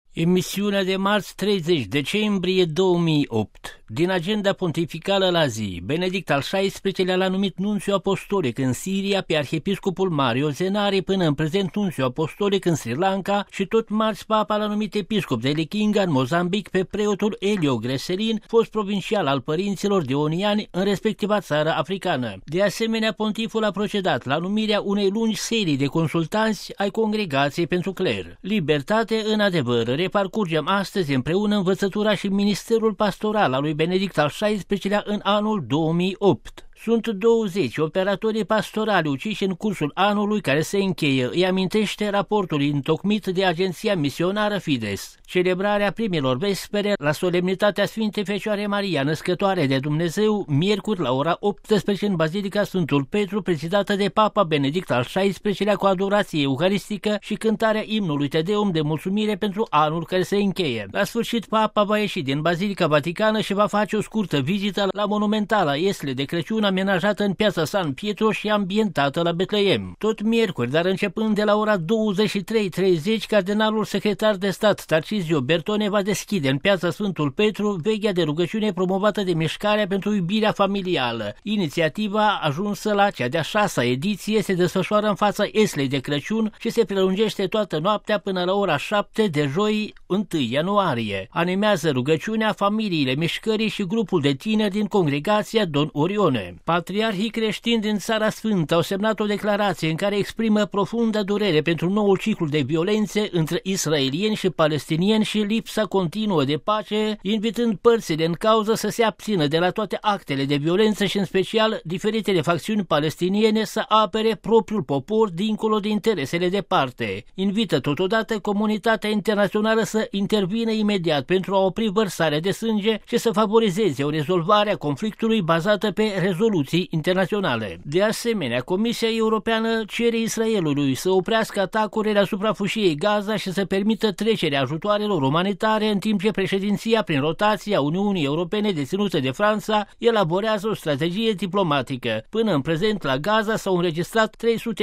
Emisiunea de marți 30 decembrie 2008. Din agenda pontificală la zi, Benedict al XVI-lea l-a numit nunțiu apostolic în Siria pe arhiepiscopul Mario Zenari, până în prezent nunțiu apostolic în Sri Lanka, și tot marți papa l-a numit episcop de Lechinga în Mozambic pe preotul Elio Greselin, fost provincial al părinților deoniani în respectiva țară africană. De asemenea, pontiful a procedat la numirea unei lungi serii de consultanți ai Congregației pentru Cler. Libertate în adevăr. Reparcurgem astăzi împreună învățătura și ministerul pastoral al lui Benedict al XVI-lea în anul 2008. Sunt 20 operatorii pastorali uciși în cursul anului care se încheie, îi amintește raportul întocmit de agenția misionară Fides. Celebrarea primelor vespere la solemnitatea Sfintei Fecioare Maria, Născătoare de Dumnezeu, miercuri la ora 18 în Bazilica Sfântul Petru, prezidată de Papa Benedict al XVI-lea cu adorație eucaristică și cântarea imnului Te Deum de mulțumire pentru anul care se încheie. La sfârșit, Papa va ieși din Bazilica Vaticană și va face o scurtă vizită la monumentala iesle de Crăciun amenajată în piața San Pietro și ambientată la Betleem. Tot miercuri, dar începând de la ora 23:30, cardinalul secretar de stat Tarcisio Bertone va deschide în piața Sfântul Petru veghea de rugăciune promovată de Mișcarea pentru Iubirea Familială. Inițiativa, ajunsă la cea de-a 6-a ediție, se desfășoară în fața Eslei de Crăciun și se prelungește toată noaptea până la ora 7 de joi 1 ianuarie. Animează rugăciunea familiile Mișcării și grupul de tineri din Congregația Don Orione. Patriarhii creștini din Țara Sfântă au semnat o declarație în care exprimă profundă durere pentru noul ciclu de violențe între israelieni și palestinieni și lipsa continuă de pace, invitând părțile în cauză să se abțină de la toate actele de violență și în special diferitele facțiuni palestiniene să apere propriul popor dincolo de interesele de parte. Invită totodată comunitatea internațională să intervină imediat pentru a opri vărsarea de sânge și să favorizeze o rezolvare a conflictului bazată pe rezoluții internaționale. De asemenea, Comisia Europeană cere Israelului să oprească atacurile asupra fâșiei Gaza și să permită trecerea ajutoarelor umanitare, în timp ce președinția, prin rotația Uniunii Europene deținută de Franța, elaborează o strategie diplomatică. Până în prezent, la Gaza s-au înregistrat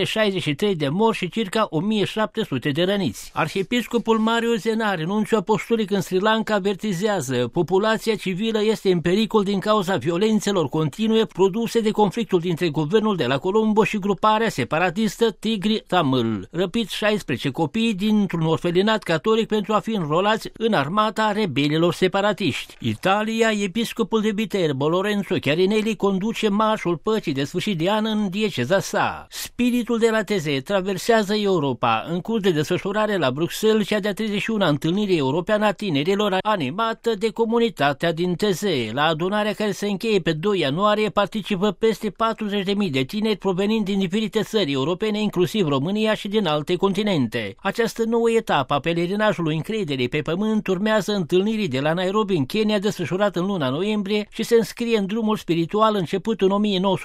363 de morți și circa 1700 de răniți. Arhiepiscopul Mario Zenari, nunțiu apostolic în Sri Lanka, avertizează: populația civilă este în pericol din cauza violențelor continue produse de conflictul dintre guvernul de la Colombo și gruparea separatistă Tigri Tamil. Răpiți 16 copii dintr-un orfelinat catolic pentru a fi înrolați în armata rebelilor separatiști. Italia, episcopul de Viterbo, Lorenzo Chiarinelli, conduce marșul păcii de sfârșit de an în dieceza sa. Spiritul de la Teze traversează Europa. În curs de desfășurare la Bruxelles, cea de-a 31-a întâlnire europeană a tinerilor, animată de comunitatea din Teze. La adunarea care se încheie pe 2 ianuarie participă peste 40.000 de tineri provenind din diferite țări europene, inclusiv România, și din alte continente. Această nouă etapă a pelerinajului încrederii pe pământ urmează întâlnirii de la Nairobi în Kenya, desfășurat în luna noiembrie, și se înscrie în drumul spiritual început în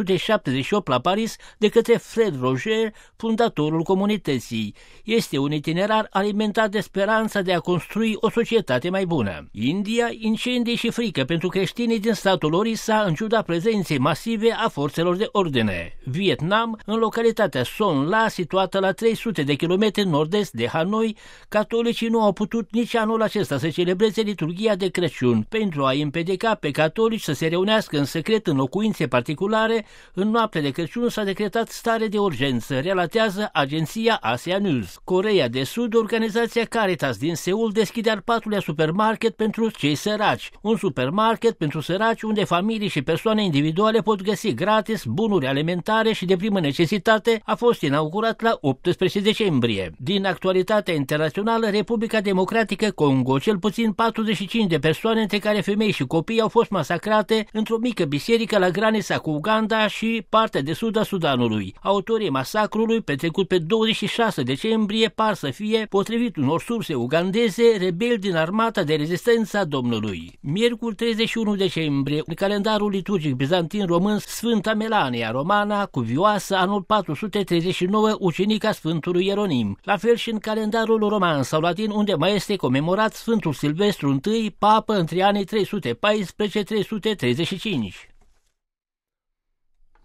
1978 la Paris de către Fred Roger, fundatorul comunității. Este un itinerar alimentat de speranța de a construi o societate mai bună. India, incendii și frică pentru creștinii din statul Orissa, în ciuda prezenței masive a forțelor de ordine. Vietnam, în localitatea Son La, situată la 300 de kilometri nord-est de Hanoi, catolicii nu au putut nici anul acesta să celebreze liturghia de Crăciun. Pentru a împiedica pe catolici să se reunească în secret în locuințe particulare, în noaptea de Crăciun s-a decretat stare de urgență, relatează agenția Asia News. Coreea de Sud, organizația Caritas din Seul, deschide al 4-lea supermarket pentru cei săraci. Un supermarket pentru săraci unde familii și persoane individuale pot găsi gratis bunuri alimentare și de primă necesitate, a fost inaugurat la 18 decembrie. Din actualitatea internațională, Republica Democratică Congo, cel puțin 45 de persoane, între care femei și copii, au fost masacrate într-o mică biserică la granița cu Uganda și partea de sud a Sudanului. Autorii masacrului, petrecut pe 26 decembrie, par să fie, potrivit unor surse ugandeze, rebeli din armata de rezistență a Domnului. Miercuri 31 decembrie, în calendarul liturgic bizantin român, Sfânta Melania Romana, cuvioasă, anul 439, ucenica Sfântului Ieronim. La fel și în calendarul roman sau latin, unde mai este comemorat Sfântul Silvestru I, papă între anii 314-335.